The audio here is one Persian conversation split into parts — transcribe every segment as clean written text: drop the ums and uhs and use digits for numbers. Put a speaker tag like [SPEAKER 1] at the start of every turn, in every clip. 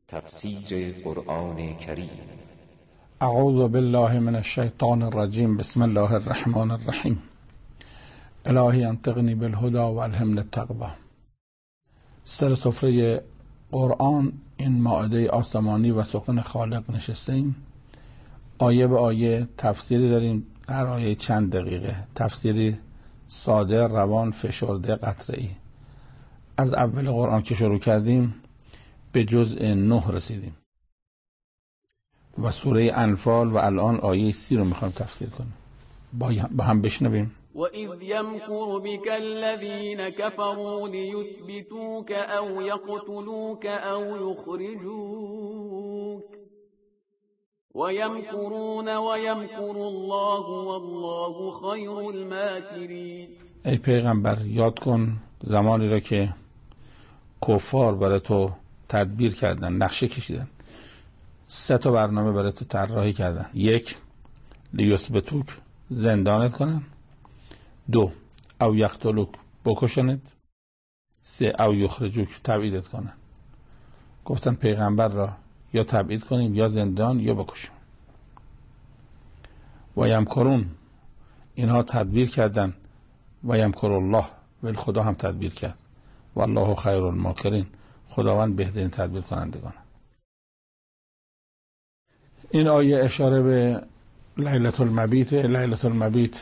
[SPEAKER 1] تفسیر قرآن کریم.
[SPEAKER 2] اعوذ بالله من الشیطان الرجیم. بسم الله الرحمن الرحیم. الهی انطقنی بالهدى و الهمنی التقوی. سر سفره قرآن این مائده آسمانی و سخن خالق نشستیم. آیه به آیه تفسیری داریم، هر آیه چند دقیقه، تفسیری ساده، روان، فشرده، قطره‌ای. از اول قرآن که شروع کردیم به جزء 9 رسیدیم و سوره انفال و الان آیه 30 رو میخوایم تفسیر کنیم. با هم بشنویم.
[SPEAKER 3] وَإِذْ يَمْكُرُ بِكَ الَّذِينَ كَفَرُوا لِيُثْبِتُوكَ أَوْ يَقْتُلُوكَ أَوْ يُخْرِجُوكَ وَيَمْكُرُونَ وَيَمْكُرُ اللَّهُ وَاللَّهُ خَيْرُ الْمَاكِرِينَ.
[SPEAKER 2] ای پیغمبر یاد کن زمانی را که کفار برای تو تدبیر کردن، نقشه کشیدن، 3 تا برنامه برای تو طراحی کردن. 1 لیثبتوک، زندانت کنن. 2 او یقتلوک، بکشنت. 3 او یخرجوک، تبعیدت کنن. گفتن پیغمبر را یا تبعید کنیم یا زندان یا بکشیم. و یمکرون، اینها تدبیر کردن. و یمکر الله، ولی خدا هم تدبیر کرد. والله خیر الماکرین، خداوند بهترین تدبیر کنندگان. این آیه اشاره به لیلة المبیت. لیلة المبیت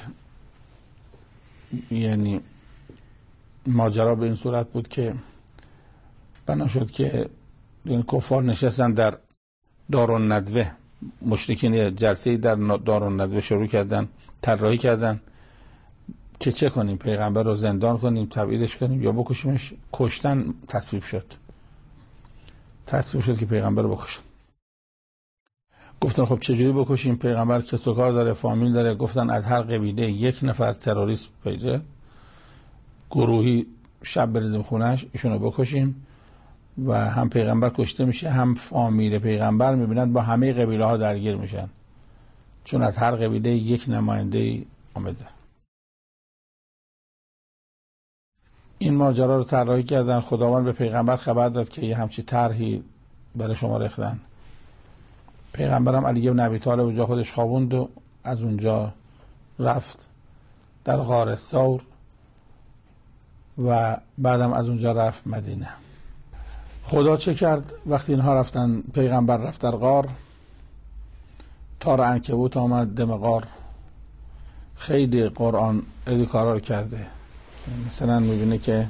[SPEAKER 2] یعنی ماجرا به این صورت بود که بنا شد که این کفار نشستن در دارالندوه، مشرکین جلسه در دارالندوه شروع کردن، طراحی کردن که چه کنیم، پیغمبر رو زندان کنیم، تبعیدش کنیم یا بکشیمش. کشتن تصویب شد که پیغمبر رو بکشن. گفتن خب چجوری بکشیم؟ پیغمبر کس و کار داره، فامیل داره. گفتن از هر قبیله 1 نفر تروریست پیدا، گروهی شب بریزیم خونش، ایشونو بکشیم و هم پیغمبر کشته میشه، هم فامیل پیغمبر میبینن با همه قبیله ها درگیر میشن، چون از هر قبیله 1 نماینده آمده. این ماجرا رو طراحی کردن. خداوند به پیغمبر خبر داد که یه همچی طرحی برای شما ریختن. پیغمبرم علی بن ابی طالب اونجا خودش خوابوند و از اونجا رفت در غار ثور و بعدم از اونجا رفت مدینه. خدا چه کرد وقتی اینها رفتن؟ پیغمبر رفت در غار، تار عنکبوت آمد دم غار. خیلی قرآن این کارا رو کرده. مثلا میبینه که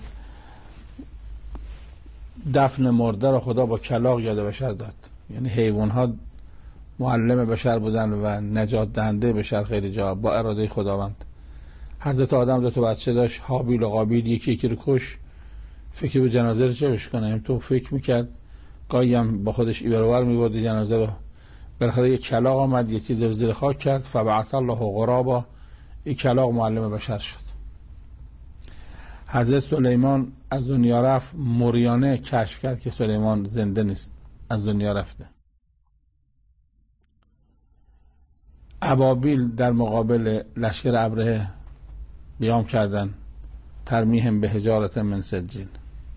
[SPEAKER 2] دفن مرده رو خدا با کلاغ یاد بشر داد. یعنی حیوان ها معلم بشر بودن و نجات دهنده بشر خیلی جا با اراده خداوند. حضرت آدم 2 تا بچه داشت، هابیل و قابیل، یکی رو کش. فکر به جنازه رو چه بش کنه؟ تو فکر میکرد، گاهی هم با خودش ایبرور میبرد جنازه رو. بالاخره یک کلاغ آمد، یه چیز رو زیر خاک کرد، فبعث الله غرابا، یک کلاغ معلم بشر شد. حضرت سلیمان از دنیا رفت، موریانه کشف کرد که سلیمان زنده نیست، از دنیا رفته. ابابیل در مقابل لشکر ابرهه قیام کردن، ترمیهم به حجارة من سجیل.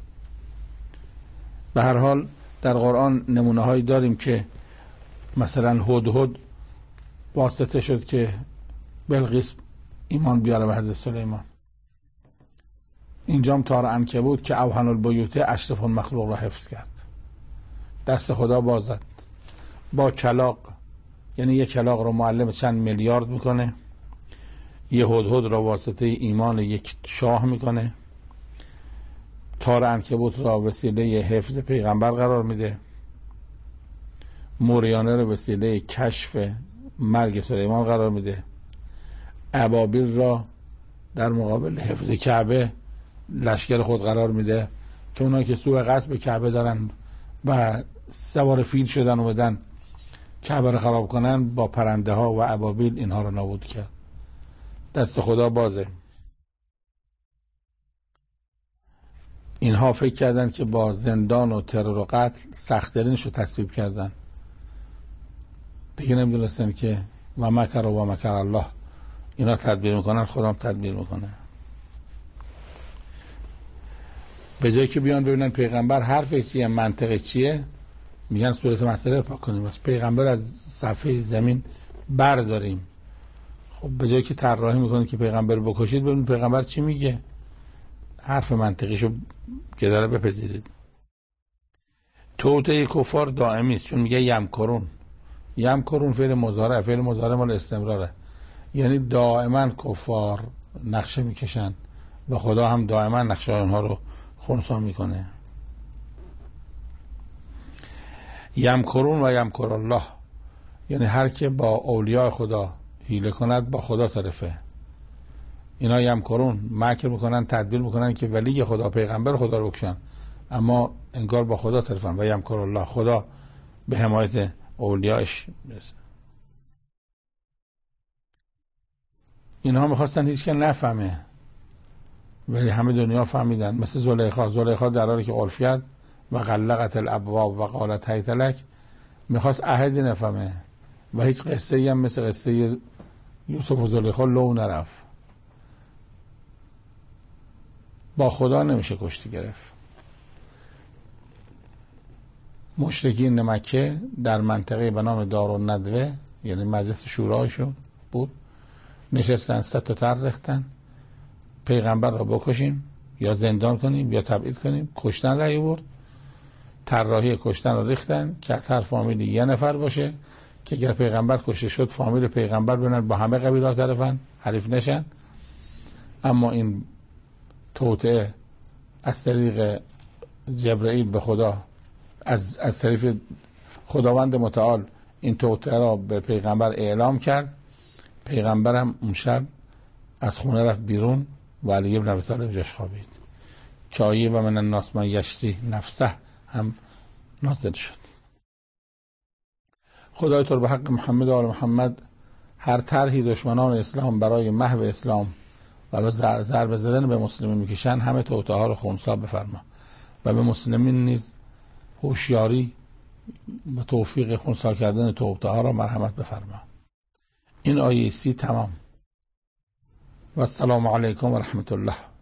[SPEAKER 2] به هر حال در قرآن نمونه هایی داریم که مثلا هدهد واسطه شد که بلقیس ایمان بیاره به حضرت سلیمان. اینجام تار عنکبوت که اوهن البیوت اشرف المخلوق را حفظ کرد. دست خدا بازد با کلاغ، یعنی یک کلاغ رو معلم چند میلیارد میکنه، یه هدهد را واسطه ایمان یک شاه میکنه، تار عنکبوت را وسیله حفظ پیغمبر قرار میده، موریانه را وسیله کشف مرگ سلیمان قرار میده، ابابیل را در مقابل حفظ کعبه لشکر خود قرار میده، چون اونایی که سوء قصد به کعبه دارن و سوار فیل شدن و بدن کعبه رو خراب کنن، با پرنده ها و ابابیل اینها رو نابود کرد. دست خدا بازه. اینها فکر کردن که با زندان و ترور و قتل سخت‌ترینش رو تصویب کردن. دیگه نمیدونستن که و مکر و مکر الله، اینا تدبیر میکنن، خدا هم تدبیر میکنه. به جایی که بیان ببینن پیغمبر حرفش چیه، منطقش چیه، میگن صورت مسئله رو پاک کنیم، از پیغمبر از صفحه زمین برداریم. خب به جایی که طراحی میکنه که پیغمبر رو بکشید، ببینید پیغمبر چی میگه، حرف منطقیشو که داره بپذیرید. توطئه کفار دائمی است، چون میگه یمکرون فعل مضارع مال استمراره، یعنی دائما کفار نقشه میکشن و خدا هم دائما نقشه اونها رو خنثی میکنه. یمکرون و یمکر الله، یعنی هر که با اولیاء خدا حیله کند با خدا طرفه. اینا یمکرون مکر میکنن، تدبیر میکنن که ولی خدا پیغمبر خدا رو بکشن، اما انگار با خدا طرفن. و یمکر الله، خدا به حمایت اولیاءش برسه. اینها میخواستن هیچ که نفهمه، ولی همه دنیا فهمیدن. مثل زلیخا در حالی که قلف کرد و غلقت الابواب و قالت هیت لک، میخواست احدی نفهمه و هیچ قصه ای هم مثل قصه یوسف و زلیخا لو نرفت. با خدا نمیشه کشتی گرفت. مشرکین مکه در منطقه به نام دارالندوه، یعنی مجلس شورایشون بود، نشستن 100 تا طرح ریختن پیغمبر را بکشیم یا زندان کنیم یا تبعید کنیم. کشتن رأی برد، طراحی کشتن را ریختن که از هر فامیلی یه نفر باشه که اگر پیغمبر کشته شد فامیل پیغمبر ببینن با همه قبیله طرفن، حریف نشن. اما این توطئه از طریق جبرئیل به خدا، از طریق خداوند متعال این توطئه را به پیغمبر اعلام کرد. پیغمبرم اون شب از خونه رفت بیرون و علی ابن ابی طالب جاش خوابید. چایی و من الناس من یشری نفسه هم نازل شد. خدای تو به حق محمد و آل محمد هر طرحی دشمنان اسلام برای محو اسلام و به ضربه زدن به مسلمین میکشن، همه توطئه ها رو خنثی بفرما و به مسلمین نیز هوشیاری و توفیق خنثی کردن توطئه ها را مرحمت بفرما. این آیه 30 تمام. و السلام علیکم و رحمت الله.